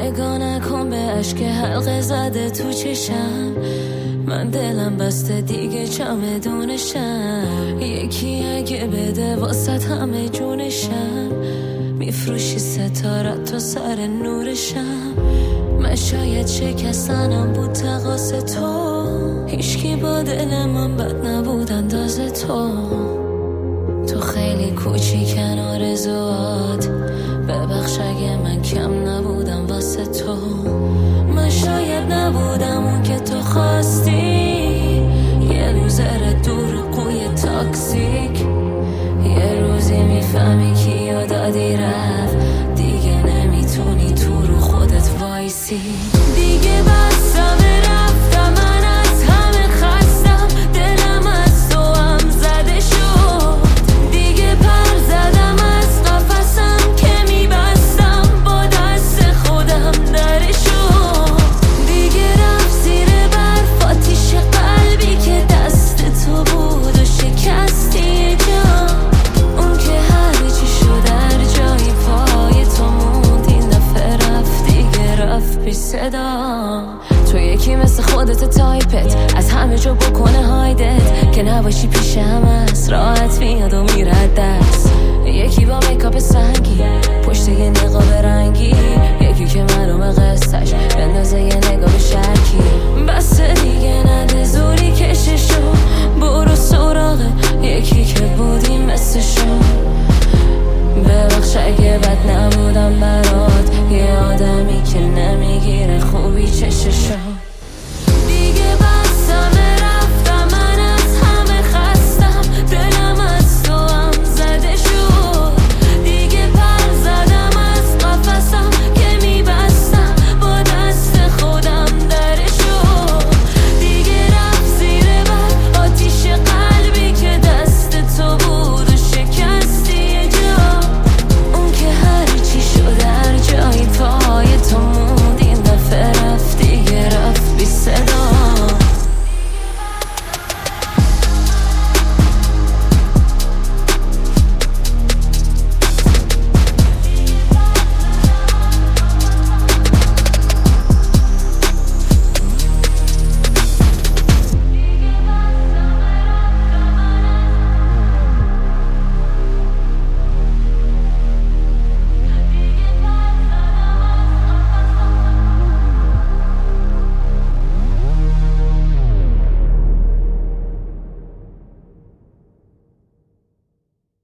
نگاه نکن به عشق حلقه زده تو چشم، من دلم بسته دیگه چمدونشم. یکی اگه بده واسط همه جونشم، میفروشی ستارت تا سر نورشم. من شاید شکستنم بود تقاس تو، هیچکی با دل من بد نبود انداز تو. تو خیلی کوچیکن آرزوات، ببخش اگه من کم نبودم واسه تو. من شاید نبودم اون که تو خواستی، یه لوزر دور قوی تاکسیک. یه روزی میفهمی کی یادادی رفت، دیگه نمیتونی تو رو خودت وایسی. دیگه بستم رفتم، من از همه خستم، دلم از تو هم زده شد. دیگه پر زدم از قفسم که میبستم، با دست خودم درشد. دیگه رفت زیر برف آتیش قلبی که دست تو بود و شکستی جا. اون که هر چی شد در جایی پای تو موند، این دفعه رفت دیگه رفت بی صدا. تو یکی مثل خودت تایپت از همه جا بکنه هایدت، که نباشی پیش هم است راحت میاد و میرد دست. یکی با میکاپ سنگی پشت یه نقاب رنگی، یکی که معلومه قصهش بندازه یه